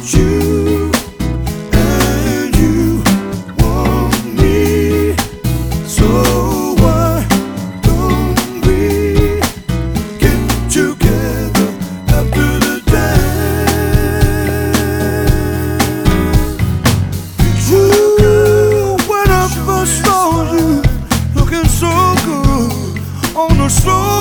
you and you want me. So why don't we get together after the dance? You, when I first saw you, looking so good on the slow